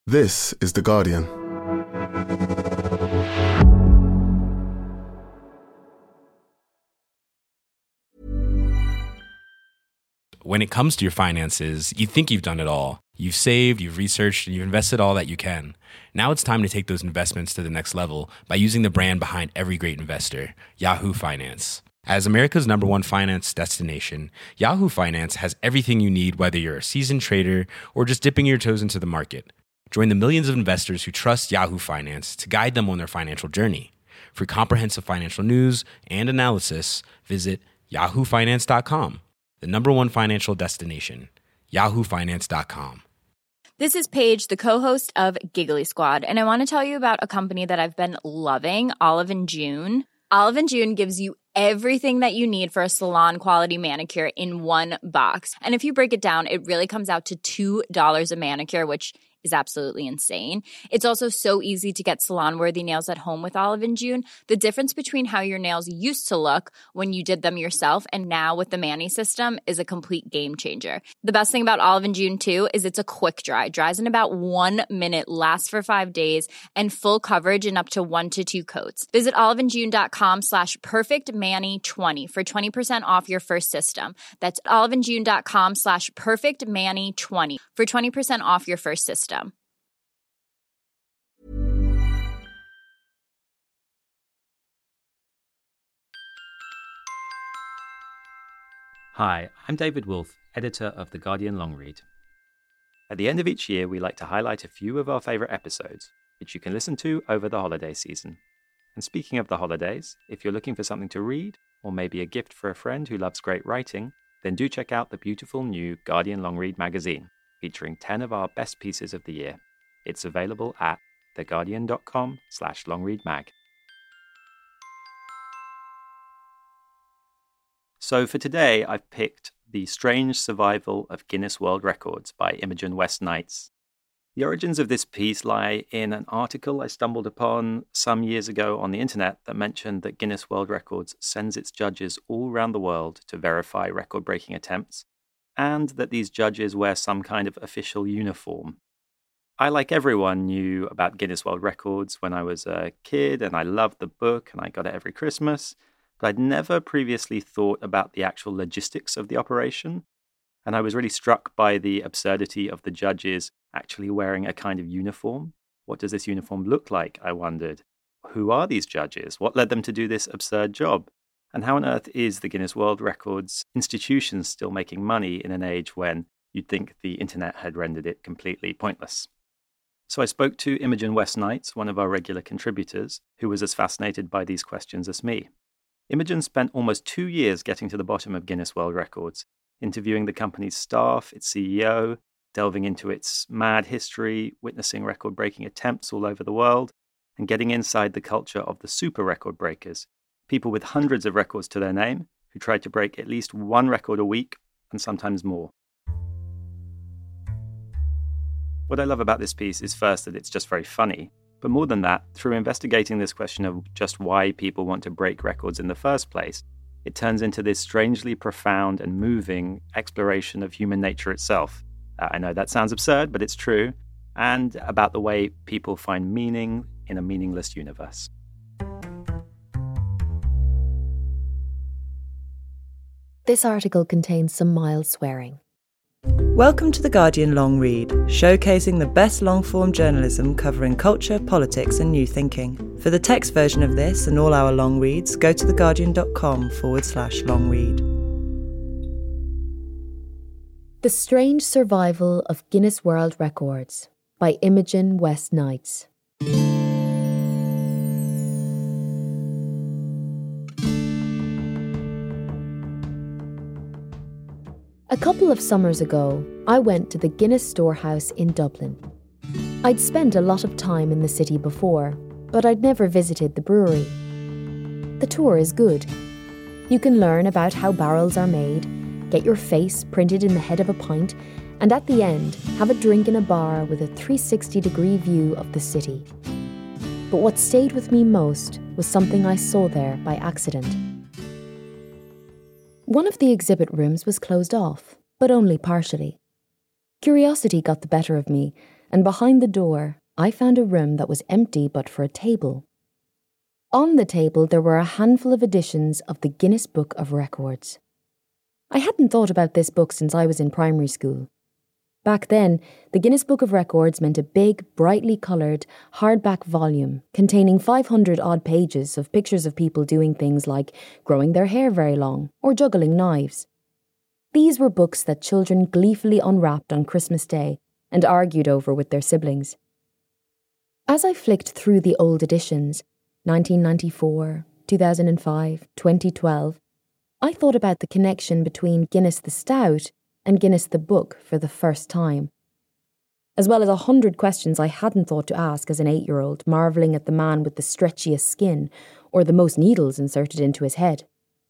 This is The Guardian. When it comes to your finances, you think you've done it all. You've saved, you've researched, and you've invested all that you can. Now it's time to take those investments to the next level by using the brand behind every great investor, Yahoo Finance. As America's #1 finance destination, Yahoo Finance has everything you need, whether you're a seasoned trader or just dipping your toes into the market. Join the millions of investors who trust Yahoo Finance to guide them on their financial journey. For comprehensive financial news and analysis, visit yahoofinance.com. The #1 financial destination, yahoofinance.com. This is Paige, the co-host of Giggly Squad, and I want to tell you about a company that I've been loving, Olive & June. Olive & June gives you everything that you need for a salon-quality manicure in one box. And if you break it down, it really comes out to $2 a manicure, which is absolutely insane. It's also so easy to get salon-worthy nails at home with Olive & June. The difference between how your nails used to look when you did them yourself and now with the Mani system is a complete game changer. The best thing about Olive & June, too, is it's a quick dry. Dries in about 1 minute, lasts for 5 days, and full coverage in up to 1 to 2 coats. Visit oliveandjune.com/perfectmani20 for 20% off your first system. That's oliveandjune.com/perfectmani20 for 20% off your first system. Hi, I'm David Wolf, editor of The Guardian Long Read. At the end of each year, we like to highlight a few of our favourite episodes, which you can listen to over the holiday season. And speaking of the holidays, if you're looking for something to read, or maybe a gift for a friend who loves great writing, then do check out the beautiful new Guardian Long Read magazine, featuring 10 of our best pieces of the year. It's available at theguardian.com/longreadmag. So for today, I've picked The Strange Survival of Guinness World Records by Imogen West Knights. The origins of this piece lie in an article I stumbled upon some years ago on the internet that mentioned that Guinness World Records sends its judges all around the world to verify record-breaking attempts, and that these judges wear some kind of official uniform. I, like everyone, knew about Guinness World Records when I was a kid, and I loved the book, and I got it every Christmas. But I'd never previously thought about the actual logistics of the operation, and I was really struck by the absurdity of the judges actually wearing a kind of uniform. What does this uniform look like, I wondered? Who are these judges? What led them to do this absurd job? And how on earth is the Guinness World Records institution still making money in an age when you'd think the internet had rendered it completely pointless? So I spoke to Imogen West Knights, one of our regular contributors, who was as fascinated by these questions as me. Imogen spent almost 2 years getting to the bottom of Guinness World Records, interviewing the company's staff, its CEO, delving into its mad history, witnessing record-breaking attempts all over the world, and getting inside the culture of the super record breakers, people with hundreds of records to their name who tried to break at least one record a week and sometimes more. What I love about this piece is first that it's just very funny, but more than that, through investigating this question of just why people want to break records in the first place, it turns into this strangely profound and moving exploration of human nature itself. I know that sounds absurd, but it's true, and about the way people find meaning in a meaningless universe. This article contains some mild swearing. Welcome to The Guardian Long Read, showcasing the best long-form journalism covering culture, politics and new thinking. For the text version of this and all our long reads, go to theguardian.com/long-read. The Strange Survival of Guinness World Records by Imogen West Knights. A couple of summers ago, I went to the Guinness Storehouse in Dublin. I'd spent a lot of time in the city before, but I'd never visited the brewery. The tour is good. You can learn about how barrels are made, get your face printed in the head of a pint, and at the end, have a drink in a bar with a 360-degree view of the city. But what stayed with me most was something I saw there by accident. One of the exhibit rooms was closed off, but only partially. Curiosity got the better of me, and behind the door, I found a room that was empty but for a table. On the table, there were a handful of editions of the Guinness Book of Records. I hadn't thought about this book since I was in primary school. Back then, the Guinness Book of Records meant a big, brightly coloured, hardback volume containing 500-odd pages of pictures of people doing things like growing their hair very long or juggling knives. These were books that children gleefully unwrapped on Christmas Day and argued over with their siblings. As I flicked through the old editions, 1994, 2005, 2012, I thought about the connection between Guinness the Stout and Guinness the Book for the first time, as well as 100 questions I hadn't thought to ask as an 8-year-old, marvelling at the man with the stretchiest skin or the most needles inserted into his head.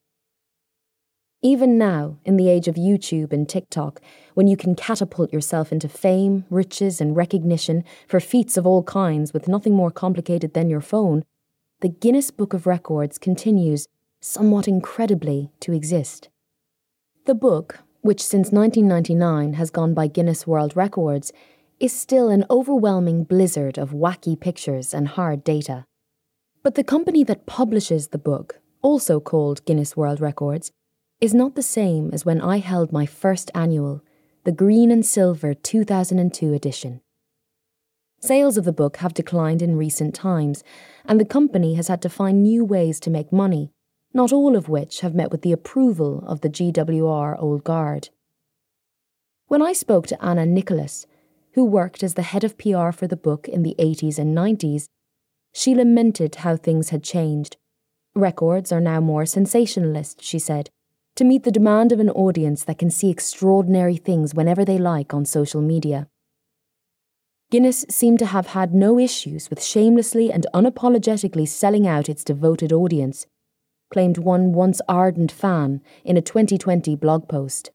Even now, in the age of YouTube and TikTok, when you can catapult yourself into fame, riches and recognition for feats of all kinds with nothing more complicated than your phone, the Guinness Book of Records continues, somewhat incredibly, to exist. The book, which since 1999 has gone by Guinness World Records, is still an overwhelming blizzard of wacky pictures and hard data. But the company that publishes the book, also called Guinness World Records, is not the same as when I held my first annual, the green and silver 2002 edition. Sales of the book have declined in recent times, and the company has had to find new ways to make money, not all of which have met with the approval of the GWR Old Guard. When I spoke to Anna Nicholas, who worked as the head of PR for the book in the 80s and 90s, she lamented how things had changed. Records are now more sensationalist, she said, to meet the demand of an audience that can see extraordinary things whenever they like on social media. Guinness seemed to have had no issues with shamelessly and unapologetically selling out its devoted audience, claimed one once ardent fan in a 2020 blog post.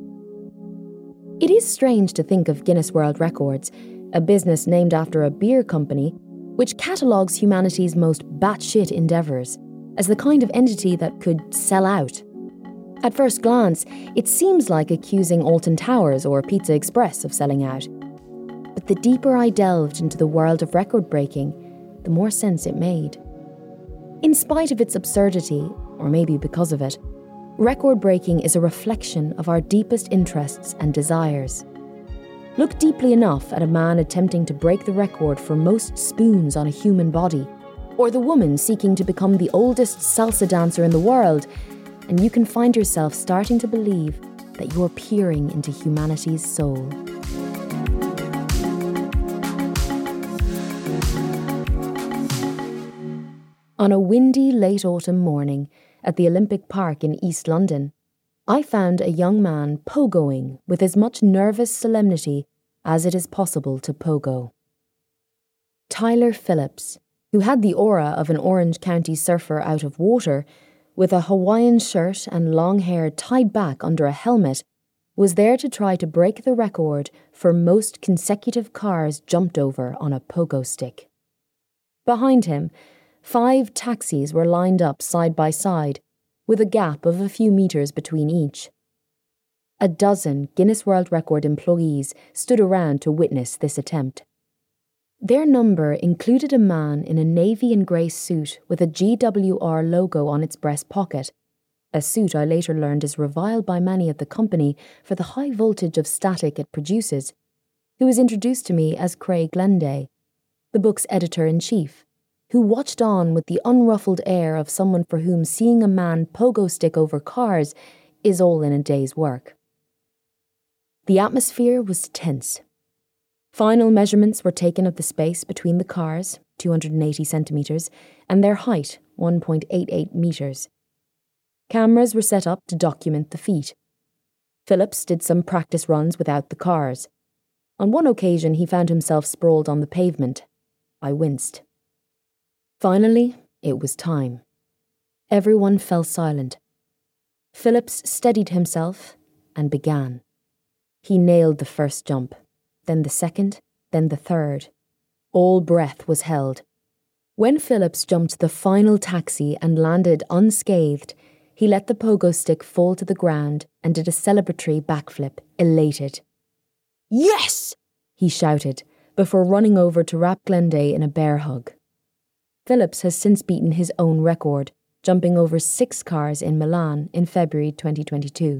It is strange to think of Guinness World Records, a business named after a beer company, which catalogues humanity's most batshit endeavours, as the kind of entity that could sell out. At first glance, it seems like accusing Alton Towers or Pizza Express of selling out. But the deeper I delved into the world of record breaking, the more sense it made. In spite of its absurdity, or maybe because of it, record breaking is a reflection of our deepest interests and desires. Look deeply enough at a man attempting to break the record for most spoons on a human body, or the woman seeking to become the oldest salsa dancer in the world, and you can find yourself starting to believe that you're peering into humanity's soul. On a windy late autumn morning at the Olympic Park in East London, I found a young man pogoing with as much nervous solemnity as it is possible to pogo. Tyler Phillips, who had the aura of an Orange County surfer out of water, with a Hawaiian shirt and long hair tied back under a helmet, was there to try to break the record for most consecutive cars jumped over on a pogo stick. Behind him, 5 taxis were lined up side by side, with a gap of a few metres between each. A dozen Guinness World Record employees stood around to witness this attempt. Their number included a man in a navy and grey suit with a GWR logo on its breast pocket, a suit I later learned is reviled by many at the company for the high voltage of static it produces, who was introduced to me as Craig Glenday, the book's editor-in-chief, who watched on with the unruffled air of someone for whom seeing a man pogo stick over cars is all in a day's work. The atmosphere was tense. Final measurements were taken of the space between the cars, 280 centimetres, and their height, 1.88 metres. Cameras were set up to document the feat. Phillips did some practice runs without the cars. On one occasion he found himself sprawled on the pavement. I winced. Finally, it was time. Everyone fell silent. Phillips steadied himself and began. He nailed the first jump, then the second, then the third. All breath was held. When Phillips jumped the final taxi and landed unscathed, he let the pogo stick fall to the ground and did a celebratory backflip, elated. "Yes!" he shouted, before running over to wrap Glenday in a bear hug. Phillips has since beaten his own record, jumping over 6 cars in Milan in February 2022.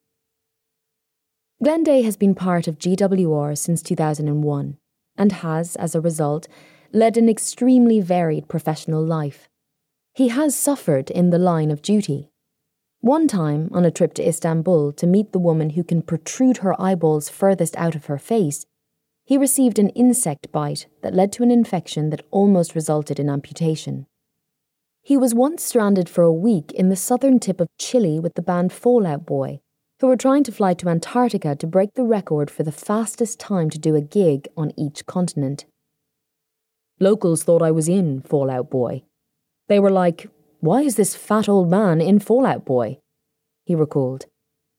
Glenday has been part of GWR since 2001 and has, as a result, led an extremely varied professional life. He has suffered in the line of duty. One time, on a trip to Istanbul to meet the woman who can protrude her eyeballs furthest out of her face, he received an insect bite that led to an infection that almost resulted in amputation. He was once stranded for a week in the southern tip of Chile with the band Fall Out Boy, who were trying to fly to Antarctica to break the record for the fastest time to do a gig on each continent. Locals thought I was in Fall Out Boy. They were like, "Why is this fat old man in Fall Out Boy?" he recalled.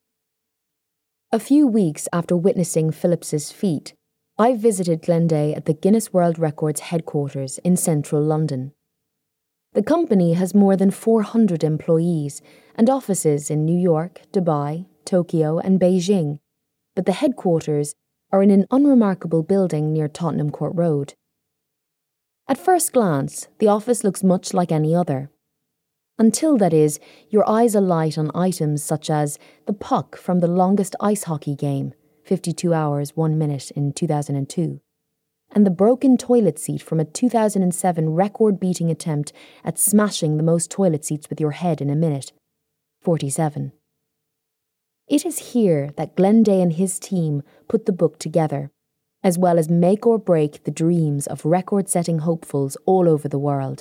A few weeks after witnessing Phillips's feat, I visited Glenday at the Guinness World Records headquarters in central London. The company has more than 400 employees and offices in New York, Dubai, Tokyo and Beijing, but the headquarters are in an unremarkable building near Tottenham Court Road. At first glance, the office looks much like any other. Until, that is, your eyes alight on items such as the puck from the longest ice hockey game, 52 hours, 1 minute in 2002, and the broken toilet seat from a 2007 record-beating attempt at smashing the most toilet seats with your head in a minute, 47. It is here that Glenday and his team put the book together, as well as make or break the dreams of record-setting hopefuls all over the world.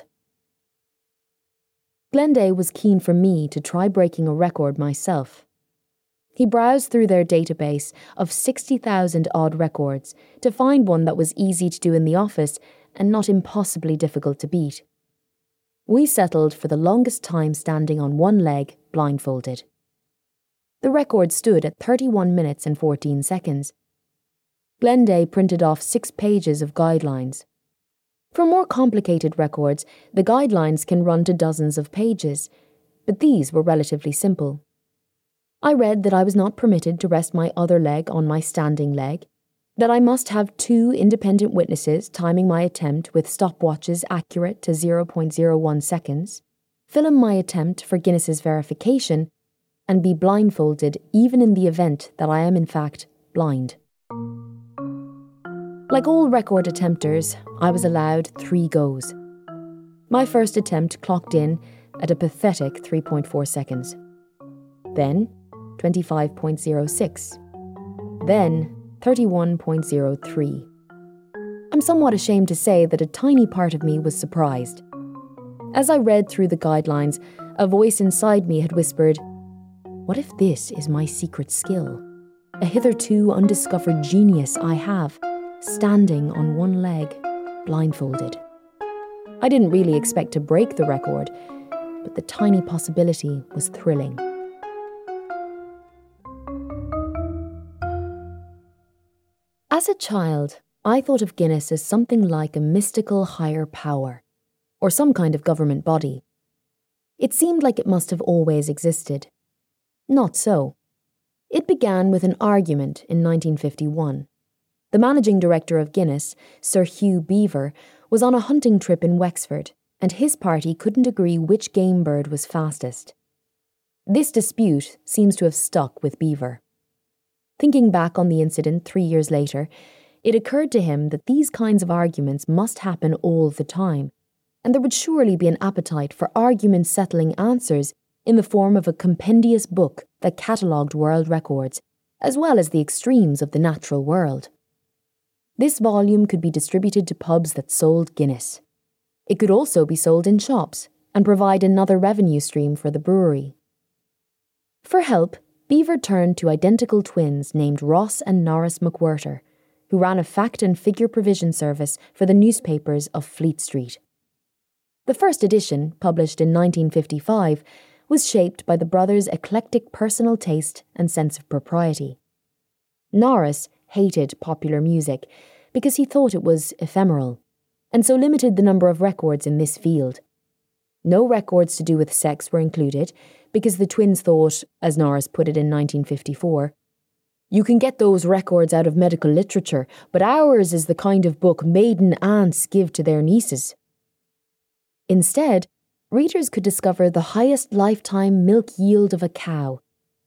Glenday was keen for me to try breaking a record myself. He browsed through their database of 60,000 odd records to find one that was easy to do in the office and not impossibly difficult to beat. We settled for the longest time standing on one leg, blindfolded. The record stood at 31 minutes and 14 seconds. Glenday printed off 6 pages of guidelines. For more complicated records, the guidelines can run to dozens of pages, but these were relatively simple. I read that I was not permitted to rest my other leg on my standing leg, that I must have 2 independent witnesses timing my attempt with stopwatches accurate to 0.01 seconds, film my attempt for Guinness's verification, and be blindfolded even in the event that I am in fact blind. Like all record attempters, I was allowed 3 goes. My first attempt clocked in at a pathetic 3.4 seconds. Then 25.06. Then 31.03. I'm somewhat ashamed to say that a tiny part of me was surprised. As I read through the guidelines, a voice inside me had whispered, "What if this is my secret skill? A hitherto undiscovered genius I have, standing on one leg, blindfolded." I didn't really expect to break the record, but the tiny possibility was thrilling. As a child, I thought of Guinness as something like a mystical higher power, or some kind of government body. It seemed like it must have always existed. Not so. It began with an argument in 1951. The managing director of Guinness, Sir Hugh Beaver, was on a hunting trip in Wexford, and his party couldn't agree which game bird was fastest. This dispute seems to have stuck with Beaver. Thinking back on the incident 3 years later, it occurred to him that these kinds of arguments must happen all the time, and there would surely be an appetite for argument-settling answers in the form of a compendious book that catalogued world records, as well as the extremes of the natural world. This volume could be distributed to pubs that sold Guinness. It could also be sold in shops and provide another revenue stream for the brewery. For help, Beaver turned to identical twins named Ross and Norris McWhirter, who ran a fact and figure provision service for the newspapers of Fleet Street. The first edition, published in 1955, was shaped by the brothers' eclectic personal taste and sense of propriety. Norris hated popular music because he thought it was ephemeral, and so limited the number of records in this field. No records to do with sex were included because the twins thought, as Norris put it in 1954, You can get those records out of medical literature, but ours is the kind of book maiden aunts give to their nieces. Instead, readers could discover the highest lifetime milk yield of a cow,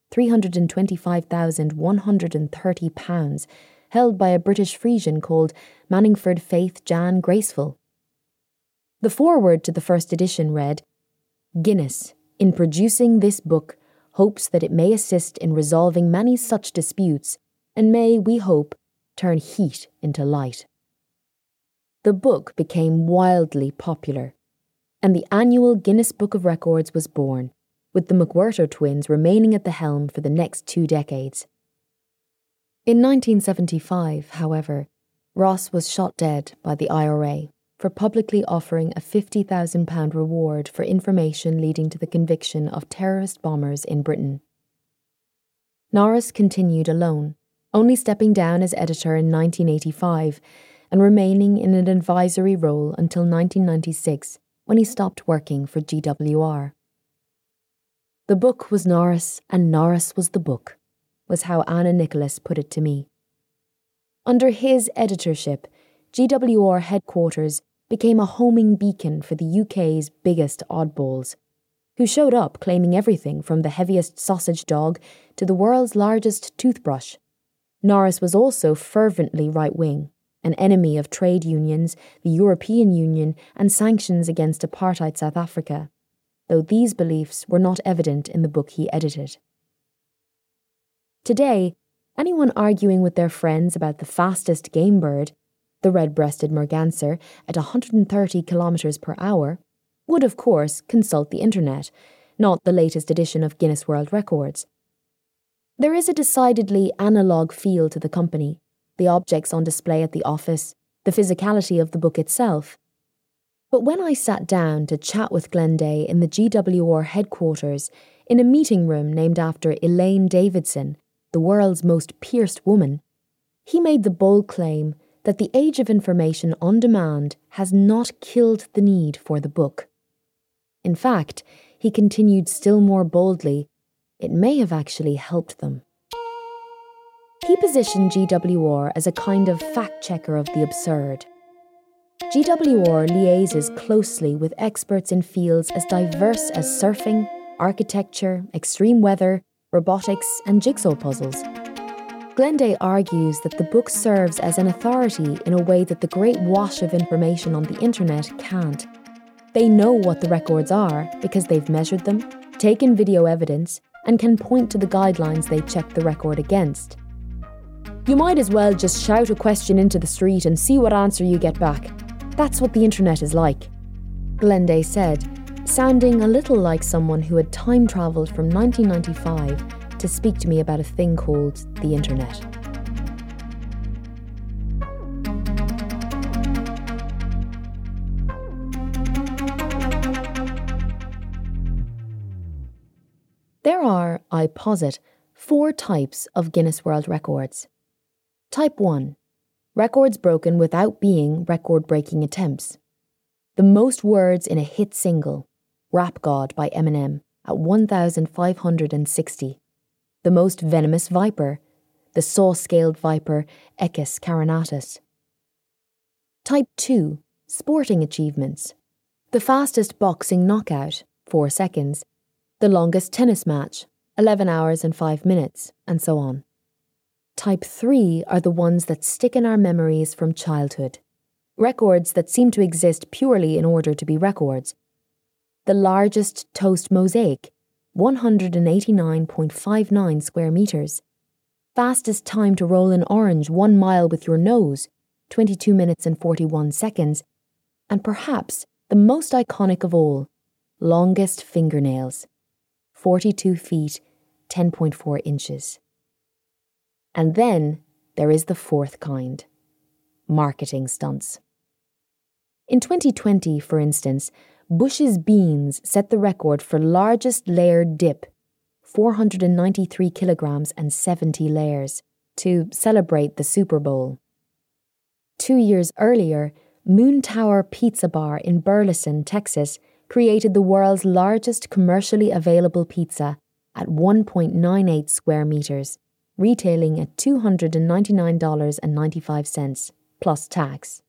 325,130 pounds, held by a British Frisian called Manningford Faith Jan Graceful. The foreword to the first edition read, "Guinness, in producing this book, hopes that it may assist in resolving many such disputes and may, we hope, turn heat into light." The book became wildly popular, and the annual Guinness Book of Records was born, with the McWhirter twins remaining at the helm for the next 2 decades. In 1975, however, Ross was shot dead by the IRA for publicly offering a £50,000 reward for information leading to the conviction of terrorist bombers in Britain. Norris continued alone, only stepping down as editor in 1985 and remaining in an advisory role until 1996, when he stopped working for GWR. "The book was Norris, and Norris was the book," was how Anna Nicholas put it to me. Under his editorship, GWR headquarters became a homing beacon for the UK's biggest oddballs, who showed up claiming everything from the heaviest sausage dog to the world's largest toothbrush. Norris was also fervently right-wing, an enemy of trade unions, the European Union, and sanctions against apartheid South Africa, though these beliefs were not evident in the book he edited. Today, anyone arguing with their friends about the fastest game bird, the red-breasted merganser, at 130 kilometres per hour, would of course consult the internet, not the latest edition of Guinness World Records. There is a decidedly analogue feel to the company, the objects on display at the office, the physicality of the book itself. But when I sat down to chat with Glenday in the GWR headquarters in a meeting room named after Elaine Davidson, the world's most pierced woman, he made the bold claim that the age of information on demand has not killed the need for the book. In fact, he continued still more boldly, it may have actually helped them. He positioned GWR as a kind of fact-checker of the absurd. GWR liaises closely with experts in fields as diverse as surfing, architecture, extreme weather, robotics, and jigsaw puzzles. Glenday argues that the book serves as an authority in a way that the great wash of information on the internet can't. They know what the records are because they've measured them, taken video evidence, and can point to the guidelines they checked the record against. You might as well just shout a question into the street and see what answer you get back. That's what the internet is like, Glenday said, sounding a little like someone who had time-travelled from 1995 to speak to me about a thing called the internet. There are, I posit, 4 types of Guinness World Records. Type 1. Records broken without being record-breaking attempts. The most words in a hit single, Rap God by Eminem, at 1,560. The most venomous viper, the saw-scaled viper Echis carinatus. Type 2. Sporting achievements. The fastest boxing knockout, 4 seconds. The longest tennis match, 11 hours and 5 minutes, and so on. Type 3 are the ones that stick in our memories from childhood. Records that seem to exist purely in order to be records. The largest toast mosaic, 189.59 square metres. Fastest time to roll an orange 1 mile with your nose, 22 minutes and 41 seconds. And perhaps the most iconic of all, longest fingernails, 42 feet, 10.4 inches. And then there is the 4th kind, marketing stunts. In 2020, for instance, Bush's Beans set the record for largest layered dip, 493 kilograms and 70 layers, to celebrate the Super Bowl. 2 years earlier, Moon Tower Pizza Bar in Burleson, Texas, created the world's largest commercially available pizza at 1.98 square metres, retailing at $299.95 plus tax.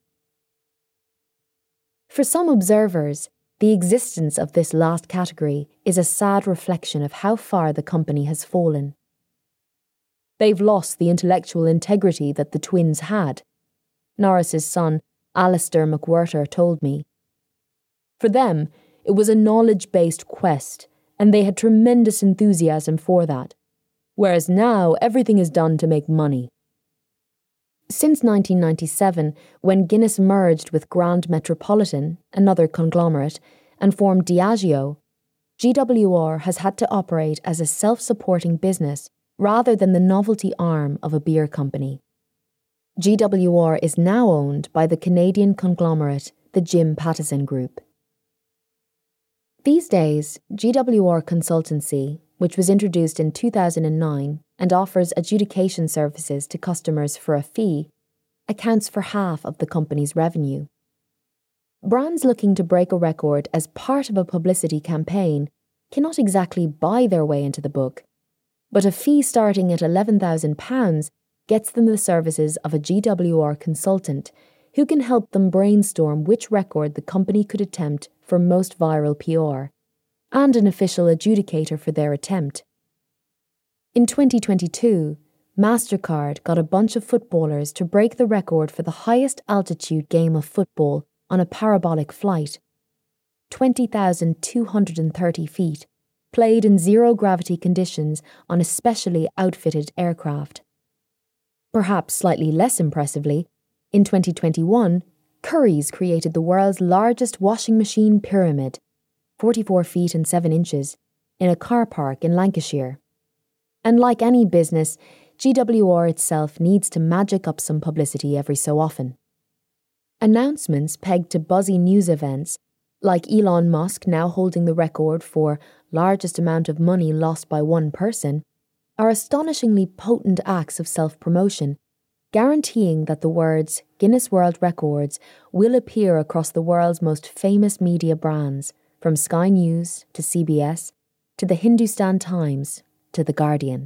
For some observers, the existence of this last category is a sad reflection of how far the company has fallen. They've lost the intellectual integrity that the twins had, Norris's son, Alistair McWhirter, told me. For them, it was a knowledge-based quest, and they had tremendous enthusiasm for that, whereas now everything is done to make money. Since 1997, when Guinness merged with Grand Metropolitan, another conglomerate, and formed Diageo, GWR has had to operate as a self-supporting business rather than the novelty arm of a beer company. GWR is now owned by the Canadian conglomerate, the Jim Pattison Group. These days, GWR Consultancy, which was introduced in 2009 and offers adjudication services to customers for a fee, accounts for half of the company's revenue. Brands looking to break a record as part of a publicity campaign cannot exactly buy their way into the book, but a fee starting at £11,000 gets them the services of a GWR consultant who can help them brainstorm which record the company could attempt for most viral PR, and an official adjudicator for their attempt. In 2022, MasterCard got a bunch of footballers to break the record for the highest altitude game of football on a parabolic flight, 20,230 feet, played in zero-gravity conditions on a specially outfitted aircraft. Perhaps slightly less impressively, in 2021, Currys created the world's largest washing machine pyramid, 44 feet and 7 inches, in a car park in Lancashire. And like any business, GWR itself needs to magic up some publicity every so often. Announcements pegged to buzzy news events, like Elon Musk now holding the record for largest amount of money lost by one person, are astonishingly potent acts of self-promotion, guaranteeing that the words Guinness World Records will appear across the world's most famous media brands, from Sky News to CBS to the Hindustan Times to The Guardian.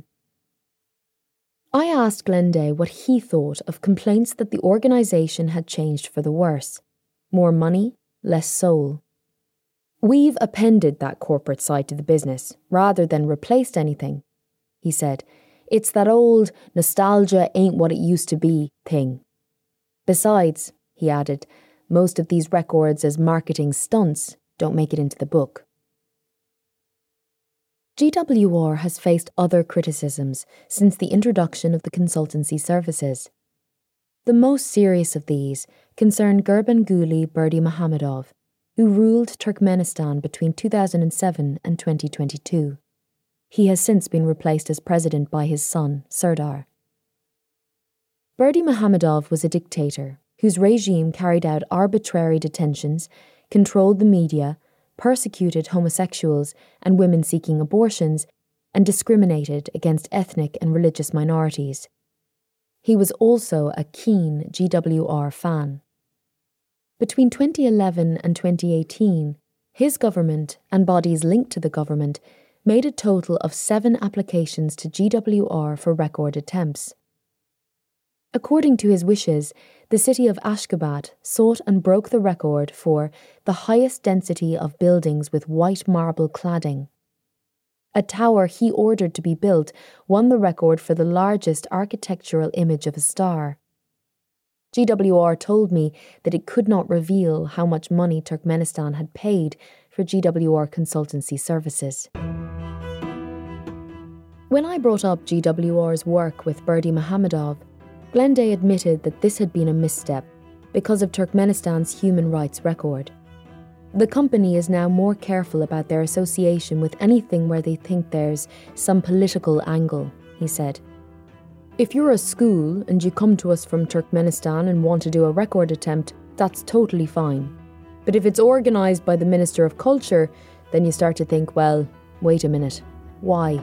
I asked Glenday what he thought of complaints that the organisation had changed for the worse. More money, less soul. We've appended that corporate side to the business, rather than replaced anything, he said. It's that old nostalgia ain't what it used to be thing. Besides, he added, most of these records as marketing stunts don't make it into the book. GWR has faced other criticisms since the introduction of the consultancy services. The most serious of these concern Gurbanguly Berdimuhamedov, who ruled Turkmenistan between 2007 and 2022. He has since been replaced as president by his son, Serdar. Berdimuhamedov was a dictator whose regime carried out arbitrary detentions, controlled the media, persecuted homosexuals and women seeking abortions, and discriminated against ethnic and religious minorities. He was also a keen GWR fan. Between 2011 and 2018, his government and bodies linked to the government made a total of 7 applications to GWR for record attempts. According to his wishes, the city of Ashgabat sought and broke the record for the highest density of buildings with white marble cladding. A tower he ordered to be built won the record for the largest architectural image of a star. GWR told me that it could not reveal how much money Turkmenistan had paid for GWR consultancy services. When I brought up GWR's work with Berdimuhamedov, Glenday admitted that this had been a misstep because of Turkmenistan's human rights record. The company is now more careful about their association with anything where they think there's some political angle, he said. If you're a school and you come to us from Turkmenistan and want to do a record attempt, that's totally fine. But if it's organised by the Minister of Culture, then you start to think, well, wait a minute, why?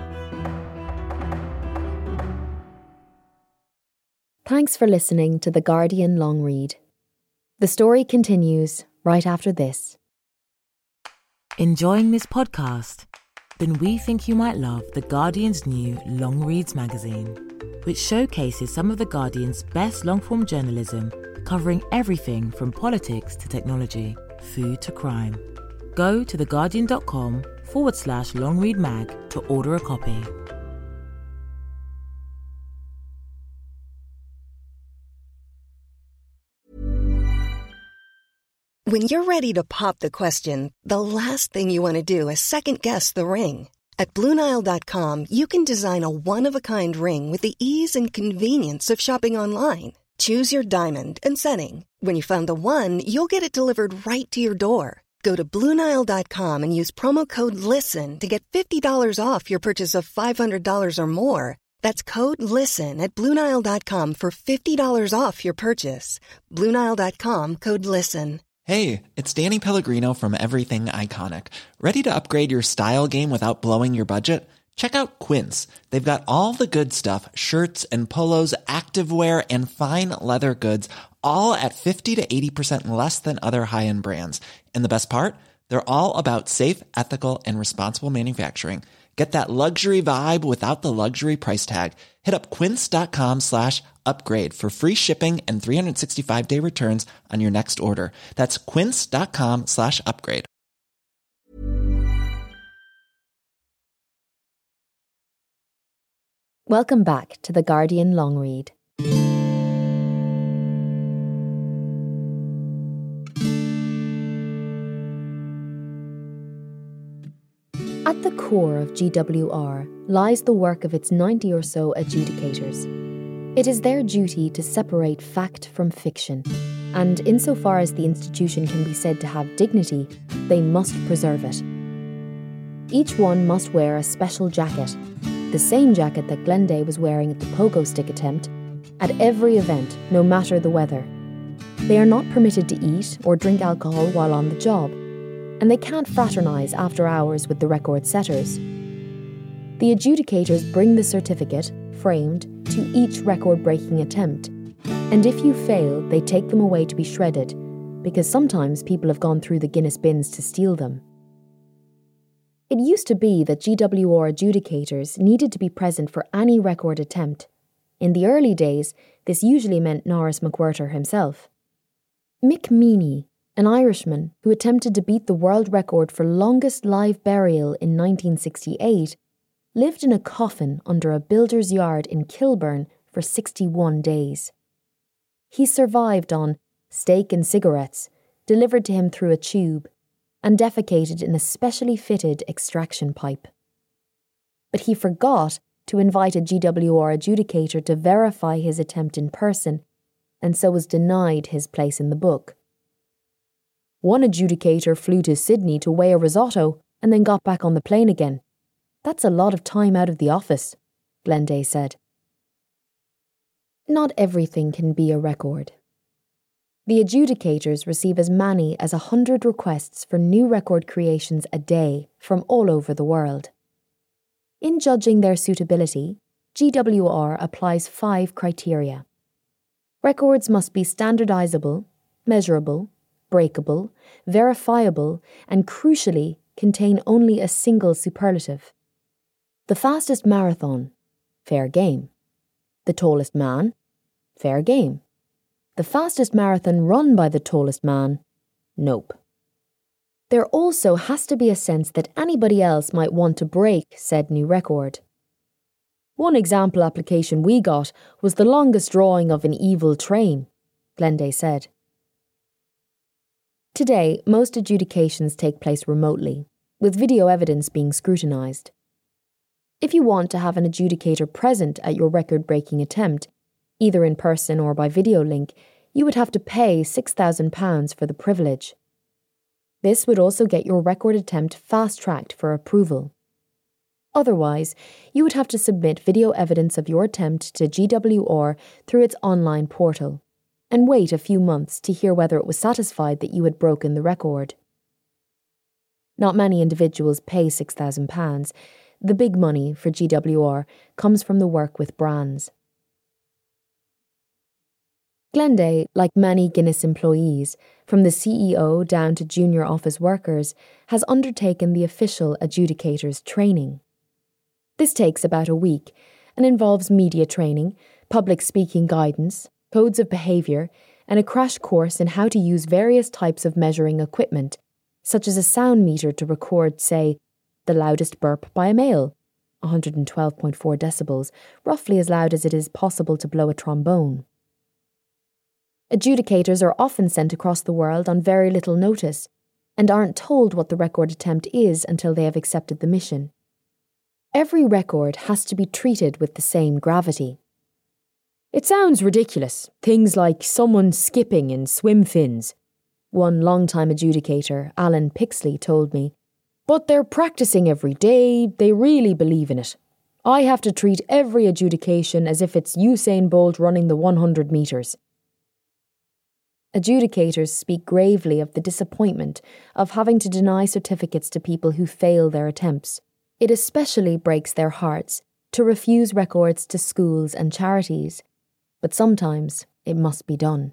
Thanks for listening to The Guardian Long Read. The story continues right after this. Enjoying this podcast? then we think you might love The Guardian's new Long Reads magazine, which showcases some of The Guardian's best long-form journalism, covering everything from politics to technology, food to crime. Go to theguardian.com/longreadmag to order a copy. When you're ready to pop the question, the last thing you want to do is second-guess the ring. At BlueNile.com, you can design a one-of-a-kind ring with the ease and convenience of shopping online. Choose your diamond and setting. When you find the one, you'll get it delivered right to your door. Go to BlueNile.com and use promo code LISTEN to get $50 off your purchase of $500 or more. That's code LISTEN at BlueNile.com for $50 off your purchase. BlueNile.com, code LISTEN. Hey, it's Danny Pellegrino from Everything Iconic. Ready to upgrade your style game without blowing your budget? Check out Quince. They've got all the good stuff, shirts and polos, activewear, and fine leather goods, all at 50 to 80% less than other high-end brands. And the best part? They're all about safe, ethical, and responsible manufacturing. Get that luxury vibe without the luxury price tag. Hit up quince.com/upgrade for free shipping and 365-day returns on your next order. That's quince.com/upgrade. Welcome back to The Guardian Long Read. At the core of GWR lies the work of its 90 or so adjudicators. It is their duty to separate fact from fiction, and insofar as the institution can be said to have dignity, they must preserve it. Each one must wear a special jacket, the same jacket that Glenday was wearing at the pogo stick attempt, at every event, no matter the weather. They are not permitted to eat or drink alcohol while on the job, and they can't fraternise after hours with the record setters. The adjudicators bring the certificate, framed, to each record-breaking attempt, and if you fail, they take them away to be shredded, because sometimes people have gone through the Guinness bins to steal them. It used to be that GWR adjudicators needed to be present for any record attempt. In the early days, this usually meant Norris McWhirter himself. Mick Meaney, an Irishman who attempted to beat the world record for longest live burial in 1968, lived in a coffin under a builder's yard in Kilburn for 61 days. He survived on steak and cigarettes, delivered to him through a tube, and defecated in a specially fitted extraction pipe. But he forgot to invite a GWR adjudicator to verify his attempt in person, and so was denied his place in the book. One adjudicator flew to Sydney to weigh a risotto and then got back on the plane again. That's a lot of time out of the office, Glenday said. Not everything can be a record. The adjudicators receive as many as 100 requests for new record creations a day from all over the world. In judging their suitability, GWR applies 5 criteria. Records must be standardizable, measurable, breakable, verifiable, and crucially contain only a single superlative. The fastest marathon, fair game. The tallest man, fair game. The fastest marathon run by the tallest man, nope. There also has to be a sense that anybody else might want to break said new record. One example application we got was the longest drawing of an evil train, Glenday said. Today, most adjudications take place remotely, with video evidence being scrutinised. If you want to have an adjudicator present at your record-breaking attempt, either in person or by video link, you would have to pay £6,000 for the privilege. This would also get your record attempt fast-tracked for approval. Otherwise, you would have to submit video evidence of your attempt to GWR through its online portal, and wait a few months to hear whether it was satisfied that you had broken the record. Not many individuals pay £6,000. The big money for GWR comes from the work with brands. Glenday, like many Guinness employees, from the CEO down to junior office workers, has undertaken the official adjudicators training. This takes about a week and involves media training, public speaking guidance, codes of behaviour, and a crash course in how to use various types of measuring equipment, such as a sound meter to record, say, the loudest burp by a male, 112.4 decibels, roughly as loud as it is possible to blow a trombone. Adjudicators are often sent across the world on very little notice and aren't told what the record attempt is until they have accepted the mission. Every record has to be treated with the same gravity. It sounds ridiculous, things like someone skipping in swim fins, one long-time adjudicator, Alan Pixley, told me. But they're practicing every day, they really believe in it. I have to treat every adjudication as if it's Usain Bolt running the 100 metres. Adjudicators speak gravely of the disappointment of having to deny certificates to people who fail their attempts. It especially breaks their hearts to refuse records to schools and charities, but sometimes it must be done.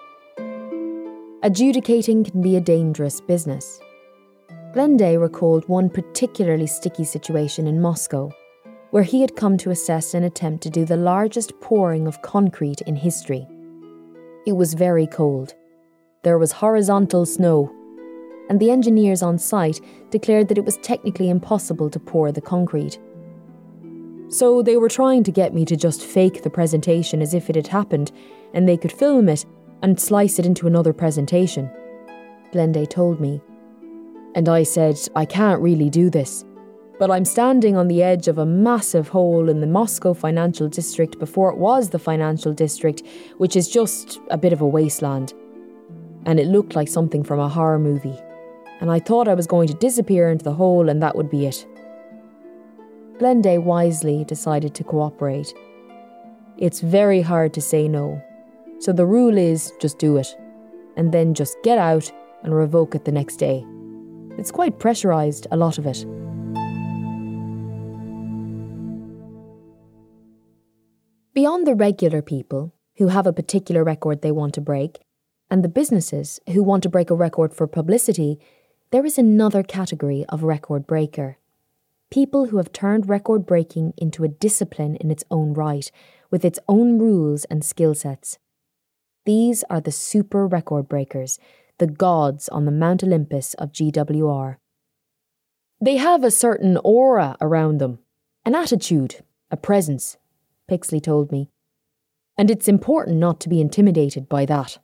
Adjudicating can be a dangerous business. Glenday recalled one particularly sticky situation in Moscow, where he had come to assess an attempt to do the largest pouring of concrete in history. It was very cold. There was horizontal snow, and the engineers on site declared that it was technically impossible to pour the concrete. So they were trying to get me to just fake the presentation as if it had happened, and they could film it and slice it into another presentation, Glenday told me. And I said, I can't really do this. But I'm standing on the edge of a massive hole in the Moscow financial district before it was the financial district, which is just a bit of a wasteland. And it looked like something from a horror movie. And I thought I was going to disappear into the hole and that would be it. Glenday wisely decided to cooperate. It's very hard to say no. So the rule is just do it. And then just get out and revoke it the next day. It's quite pressurised, a lot of it. Beyond the regular people, who have a particular record they want to break, and the businesses who want to break a record for publicity, there is another category of record breaker. People who have turned record breaking into a discipline in its own right, with its own rules and skill sets. These are the super record breakers, the gods on the Mount Olympus of GWR. They have a certain aura around them, an attitude, a presence, Pixley told me. And it's important not to be intimidated by that.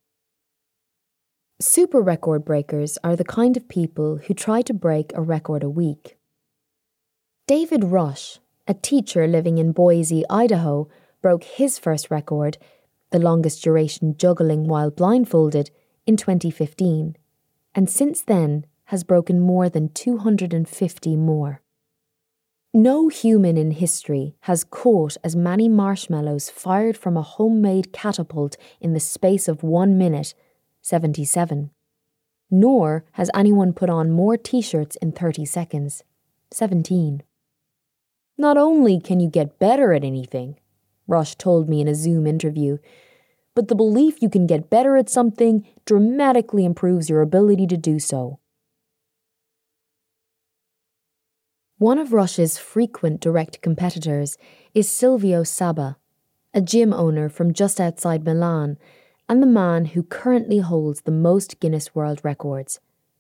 Super record breakers are the kind of people who try to break a record a week. David Rush, a teacher living in Boise, Idaho, broke his first record, the longest duration juggling while blindfolded, in 2015, and since then has broken more than 250 more. No human in history has caught as many marshmallows fired from a homemade catapult in the space of 1 minute, 77. Nor has anyone put on more t-shirts in 30 seconds, 17. Not only can you get better at anything, Rush told me in a Zoom interview, but the belief you can get better at something dramatically improves your ability to do so. One of Rush's frequent direct competitors is Silvio Saba, a gym owner from just outside Milan, and the man who currently holds the most Guinness World Records,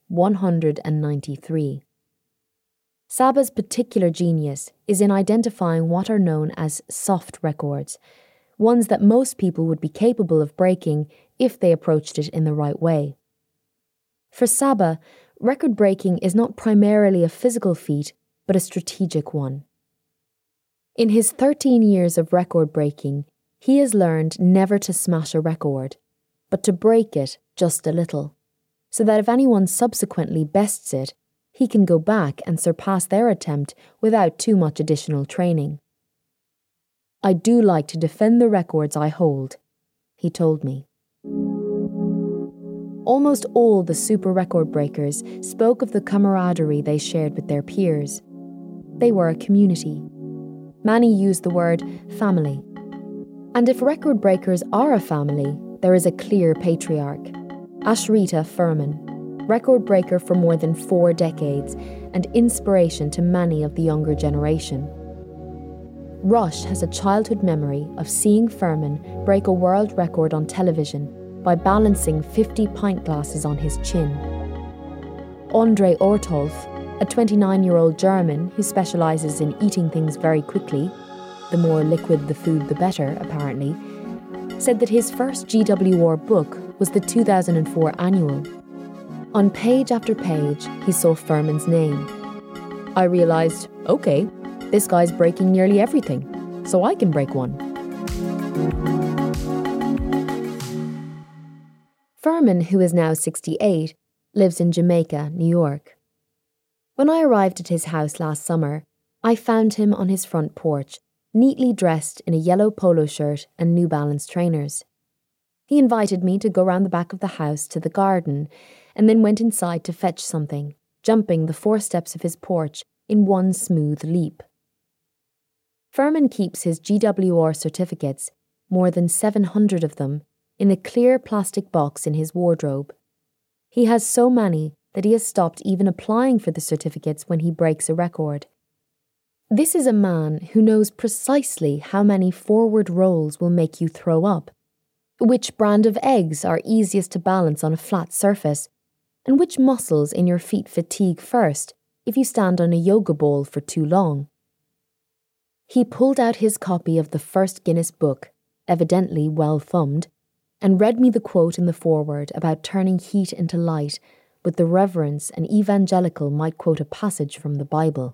193. Saba's particular genius is in identifying what are known as soft records, ones that most people would be capable of breaking if they approached it in the right way. For Saba, record breaking is not primarily a physical feat, but a strategic one. In his 13 years of record breaking, he has learned never to smash a record, but to break it just a little, so that if anyone subsequently bests it, he can go back and surpass their attempt without too much additional training. I do like to defend the records I hold, he told me. Almost all the super record breakers spoke of the camaraderie they shared with their peers. They were a community. Many used the word family. And if record breakers are a family, there is a clear patriarch. Ashrita Furman, record breaker for more than 4 decades and inspiration to many of the younger generation. Rush has a childhood memory of seeing Furman break a world record on television by balancing 50 pint glasses on his chin. André Ortolf, a 29-year-old German who specialises in eating things very quickly, the more liquid the food the better, apparently, said that his first GWR book was the 2004 annual. On page after page, he saw Furman's name. I realised, okay, this guy's breaking nearly everything, so I can break one. Furman, who is now 68, lives in Jamaica, New York. When I arrived at his house last summer, I found him on his front porch, neatly dressed in a yellow polo shirt and New Balance trainers. He invited me to go round the back of the house to the garden and then went inside to fetch something, jumping the 4 steps of his porch in one smooth leap. Furman keeps his GWR certificates, more than 700 of them, in a clear plastic box in his wardrobe. He has so many that he has stopped even applying for the certificates when he breaks a record. This is a man who knows precisely how many forward rolls will make you throw up, which brand of eggs are easiest to balance on a flat surface, and which muscles in your feet fatigue first if you stand on a yoga ball for too long. He pulled out his copy of the first Guinness book, evidently well thumbed, and read me the quote in the foreword about turning heat into light with the reverence an evangelical might quote a passage from the Bible.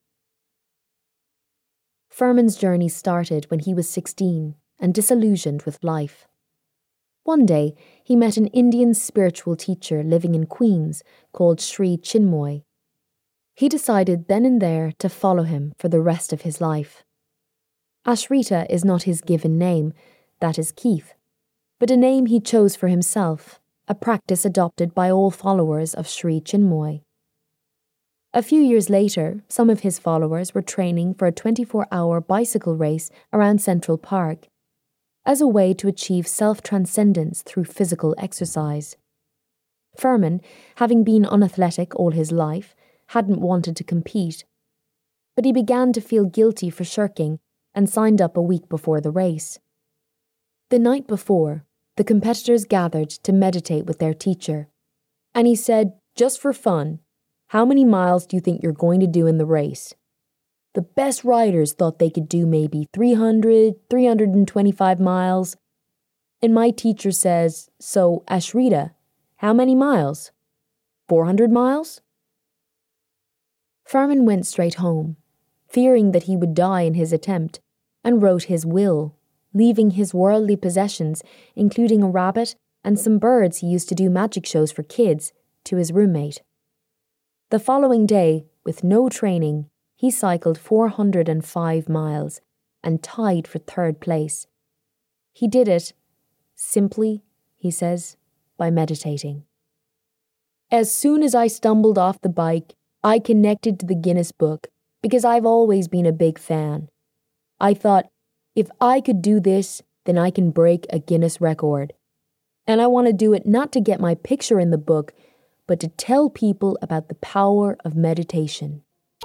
Furman's journey started when he was 16 and disillusioned with life. One day, he met an Indian spiritual teacher living in Queens called Sri Chinmoy. He decided then and there to follow him for the rest of his life. Ashrita is not his given name, that is Keith, but a name he chose for himself, a practice adopted by all followers of Sri Chinmoy. A few years later, some of his followers were training for a 24-hour bicycle race around Central Park, as a way to achieve self-transcendence through physical exercise. Furman, having been unathletic all his life, hadn't wanted to compete, but he began to feel guilty for shirking and signed up a week before the race. The night before, the competitors gathered to meditate with their teacher, and he said, just for fun, how many miles do you think you're going to do in the race? The best riders thought they could do maybe 300, 325 miles. And my teacher says, so Ashrita, how many miles? 400 miles? Furman went straight home, fearing that he would die in his attempt, and wrote his will, leaving his worldly possessions, including a rabbit and some birds he used to do magic shows for kids, to his roommate. The following day, with no training, he cycled 405 miles and tied for 3rd place. He did it, simply, he says, by meditating. As soon as I stumbled off the bike, I connected to the Guinness Book because I've always been a big fan. I thought, if I could do this, then I can break a Guinness record. And I want to do it not to get my picture in the book, but to tell people about the power of meditation.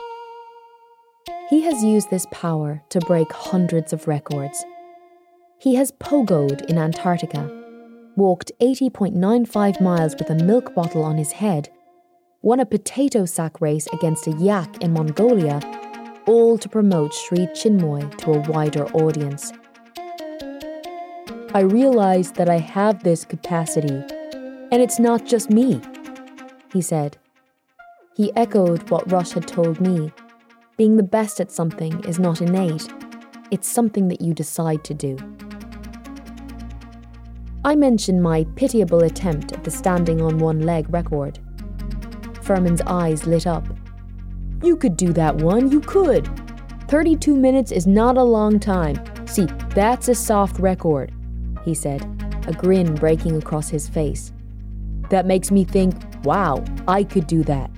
He has used this power to break hundreds of records. He has pogoed in Antarctica, walked 80.95 miles with a milk bottle on his head, won a potato sack race against a yak in Mongolia, all to promote Sri Chinmoy to a wider audience. I realize that I have this capacity, and it's not just me, he said. He echoed what Rush had told me. Being the best at something is not innate. It's something that you decide to do. I mentioned my pitiable attempt at the standing on one leg record. Furman's eyes lit up. You could do that one, you could. 32 minutes is not a long time. See, that's a soft record, he said, a grin breaking across his face. That makes me think, wow, I could do that.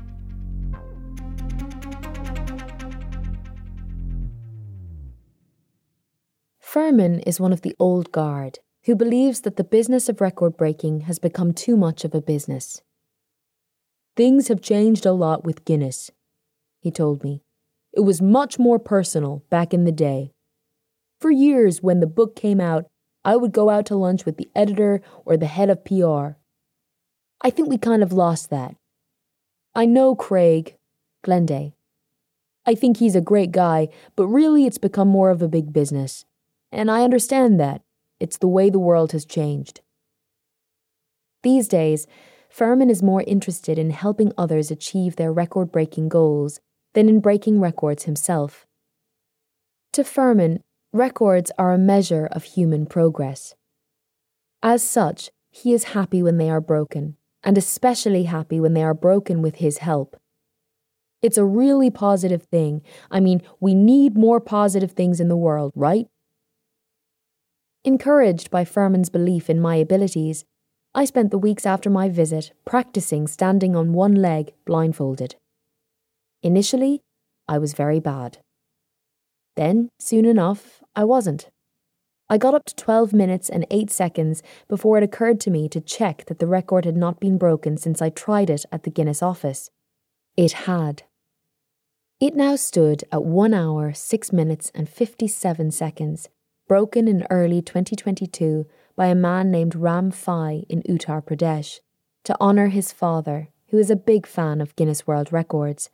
Furman is one of the old guard who believes that the business of record breaking has become too much of a business. Things have changed a lot with Guinness, he told me. It was much more personal back in the day. For years, when the book came out, I would go out to lunch with the editor or the head of PR. I think we kind of lost that. I know Craig, Glenday. I think he's a great guy, but really it's become more of a big business. And I understand that. It's the way the world has changed. These days, Furman is more interested in helping others achieve their record-breaking goals than in breaking records himself. To Furman, records are a measure of human progress. As such, he is happy when they are broken, and especially happy when they are broken with his help. It's a really positive thing. I mean, we need more positive things in the world, right? Encouraged by Furman's belief in my abilities, I spent the weeks after my visit practicing standing on one leg blindfolded. Initially, I was very bad. Then, soon enough, I wasn't. I got up to 12 minutes and 8 seconds before it occurred to me to check that the record had not been broken since I tried it at the Guinness office. It had. It now stood at 1 hour, 6 minutes and 57 seconds, broken in early 2022 by a man named Ram Fai in Uttar Pradesh, to honour his father, who is a big fan of Guinness World Records.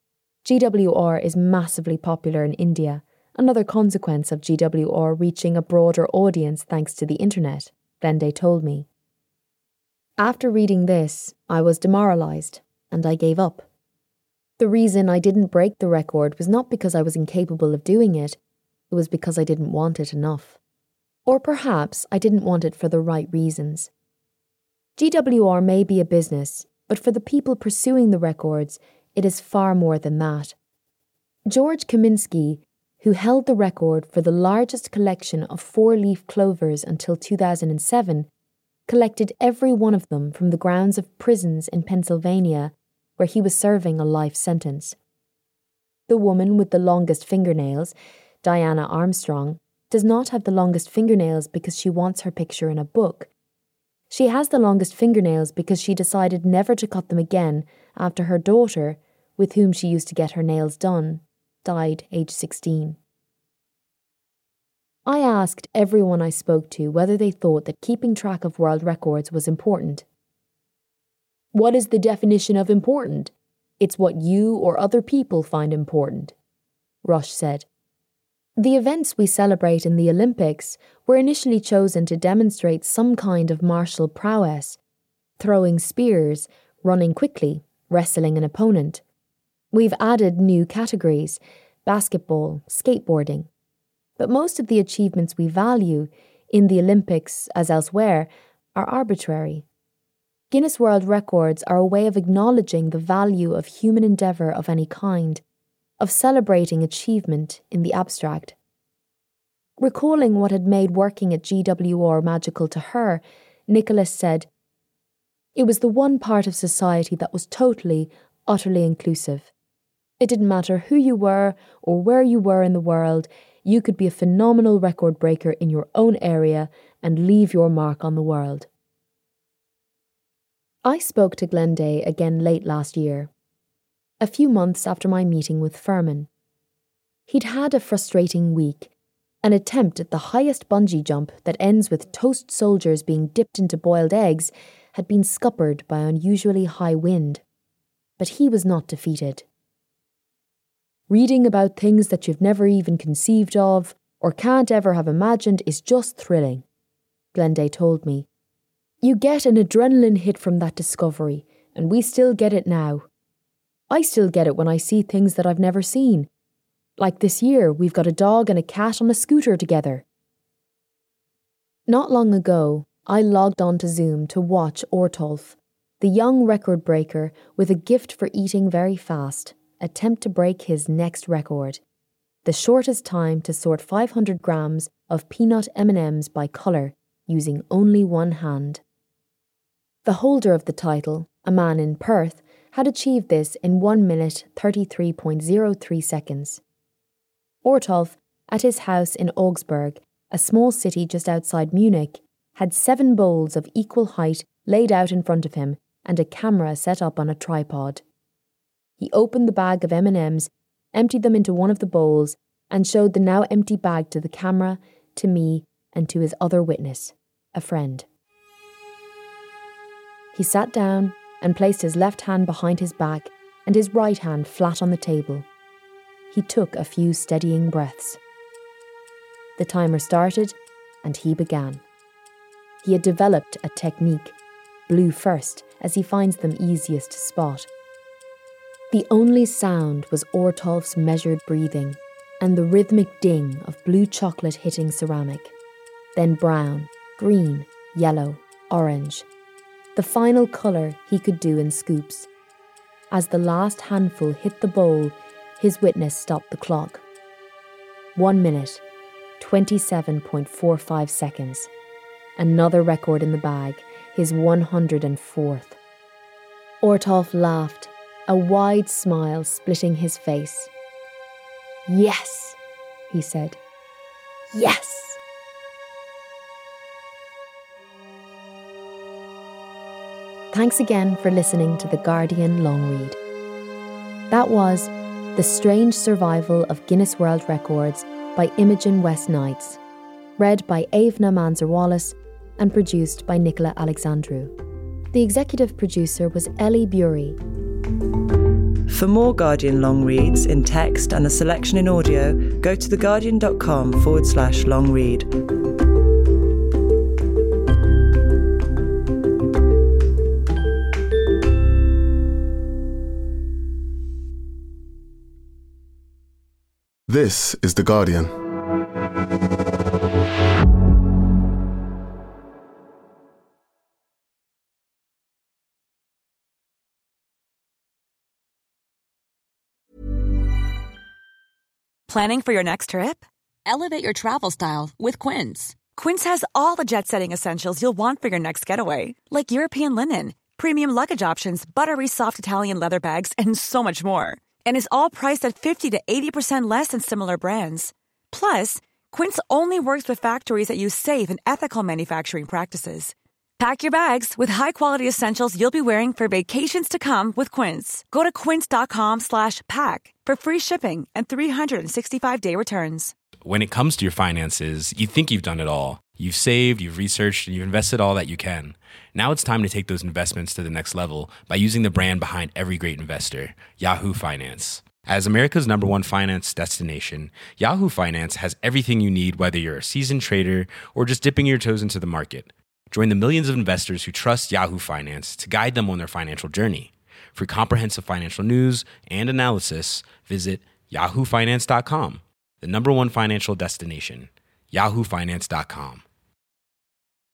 GWR is massively popular in India, another consequence of GWR reaching a broader audience thanks to the internet, Glenday told me. After reading this, I was demoralised, and I gave up. The reason I didn't break the record was not because I was incapable of doing it, it was because I didn't want it enough. Or perhaps I didn't want it for the right reasons. GWR may be a business, but for the people pursuing the records, it is far more than that. George Kaminsky, who held the record for the largest collection of 4-leaf clovers until 2007, collected every one of them from the grounds of prisons in Pennsylvania, where he was serving a life sentence. The woman with the longest fingernails, Diana Armstrong, does not have the longest fingernails because she wants her picture in a book. She has the longest fingernails because she decided never to cut them again after her daughter, with whom she used to get her nails done, died aged 16. I asked everyone I spoke to whether they thought that keeping track of world records was important. What is the definition of important? It's what you or other people find important, Rush said. The events we celebrate in the Olympics were initially chosen to demonstrate some kind of martial prowess, throwing spears, running quickly, wrestling an opponent. We've added new categories, basketball, skateboarding. But most of the achievements we value, in the Olympics as elsewhere, are arbitrary. Guinness World Records are a way of acknowledging the value of human endeavour of any kind, of celebrating achievement in the abstract. Recalling what had made working at GWR magical to her, Nicholas said, "It was the one part of society that was totally, utterly inclusive. It didn't matter who you were or where you were in the world, you could be a phenomenal record breaker in your own area and leave your mark on the world." I spoke to Glenday again late last year, a few months after my meeting with Furman. He'd had a frustrating week. An attempt at the highest bungee jump that ends with toast soldiers being dipped into boiled eggs had been scuppered by unusually high wind. But he was not defeated. Reading about things that you've never even conceived of or can't ever have imagined is just thrilling, Glenday told me. You get an adrenaline hit from that discovery, and we still get it now. I still get it when I see things that I've never seen. Like this year, we've got a dog and a cat on a scooter together. Not long ago, I logged onto Zoom to watch Ortolf, the young record breaker with a gift for eating very fast, attempt to break his next record, the shortest time to sort 500 grams of peanut M&Ms by colour using only one hand. The holder of the title, a man in Perth, had achieved this in 1 minute 33.03 seconds. Ortolf, at his house in Augsburg, a small city just outside Munich, had 7 bowls of equal height laid out in front of him and a camera set up on a tripod. He opened the bag of M&Ms, emptied them into one of the bowls, and showed the now empty bag to the camera, to me, and to his other witness, a friend. He sat down and placed his left hand behind his back and his right hand flat on the table. He took a few steadying breaths. The timer started, and he began. He had developed a technique, blue first, as he finds them easiest to spot. The only sound was Ortolf's measured breathing and the rhythmic ding of blue chocolate hitting ceramic. Then brown, green, yellow, orange. The final colour he could do in scoops. As the last handful hit the bowl, his witness stopped the clock. 1 minute, 27.45 seconds. Another record in the bag, his 104th. Ortolf laughed, a wide smile splitting his face. "Yes," he said. "Yes." Thanks again for listening to The Guardian Long Read. That was The Strange Survival of Guinness World Records by Imogen West Knights, read by Avna Manzer-Wallace and produced by Nicola Alexandru. The executive producer was Ellie Bury. For more Guardian long reads in text and a selection in audio, go to theguardian.com/long read. This is The Guardian. Planning for your next trip? Elevate your travel style with Quince. Quince has all the jet-setting essentials you'll want for your next getaway, like European linen, premium luggage options, buttery soft Italian leather bags, and so much more. And is all priced at 50 to 80% less than similar brands. Plus, Quince only works with factories that use safe and ethical manufacturing practices. Pack your bags with high-quality essentials you'll be wearing for vacations to come with Quince. Go to quince.com/pack for free shipping and 365-day returns. When it comes to your finances, you think you've done it all. You've saved, you've researched, and you've invested all that you can. Now it's time to take those investments to the next level by using the brand behind every great investor, Yahoo Finance. As America's #1 finance destination, Yahoo Finance has everything you need, whether you're a seasoned trader or just dipping your toes into the market. Join the millions of investors who trust Yahoo Finance to guide them on their financial journey. For comprehensive financial news and analysis, visit yahoofinance.com, the #1 financial destination, yahoofinance.com.